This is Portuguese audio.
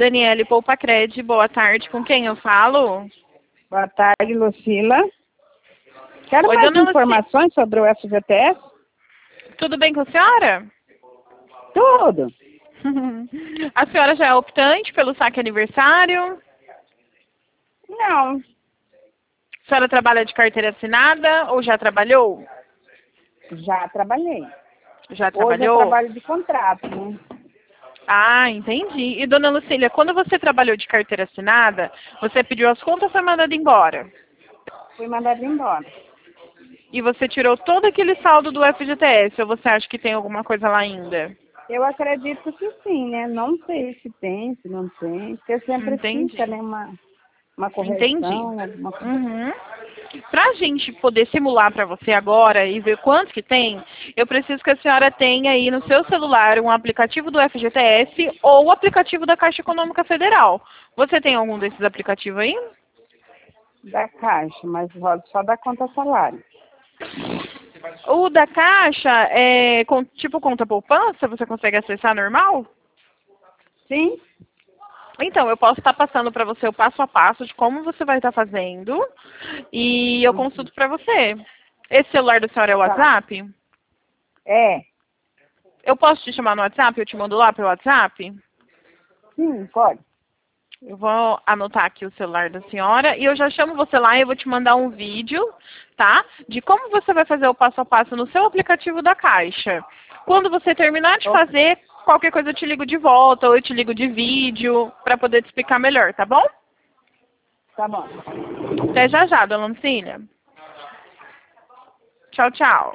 Daniele Poupacred, boa tarde. Com quem eu falo? Boa tarde, Lucila. Quero Oi, mais dona informações sobre o FGTS? Tudo bem com a senhora? Tudo. A senhora já é optante pelo saque aniversário? Não, A senhora trabalha de carteira assinada ou já trabalhou? já trabalhei. Já Hoje eu trabalhou? trabalho de contrato, né? Ah, entendi. E, dona Lucília, quando você trabalhou de carteira assinada, você pediu as contas ou foi mandada embora? Fui mandada embora. E você tirou todo aquele saldo do FGTS, ou você acha que tem alguma coisa lá ainda? Eu acredito que sim, né? Não sei se tem, se não tem, porque sempre Entendi. fica, né? Uma Entendi. correção, alguma coisa. Uhum. Para a gente poder simular para você agora e ver quanto que tem, eu preciso que a senhora tenha aí no seu celular um aplicativo do FGTS ou o aplicativo da Caixa Econômica Federal. Você tem algum desses aplicativos aí? Da Caixa, mas roda só da conta salário. O da Caixa é tipo conta poupança, você consegue acessar normal? Sim? Então, eu posso estar passando para você o passo a passo de como você vai estar fazendo e eu Uhum. consulto para você. Esse celular da senhora é o Tá. WhatsApp? É. Eu posso te chamar no WhatsApp? Eu te mando lá pelo WhatsApp? Sim, pode. Eu vou anotar aqui o celular da senhora e eu já chamo você lá e eu vou te mandar um vídeo, tá? De como você vai fazer o passo a passo no seu aplicativo da Caixa. Quando você terminar de Ok. fazer, qualquer coisa eu te ligo de volta ou eu te ligo de vídeo para poder te explicar melhor, tá bom? Tá bom. Até já já, dona Lucília. Tchau, tchau.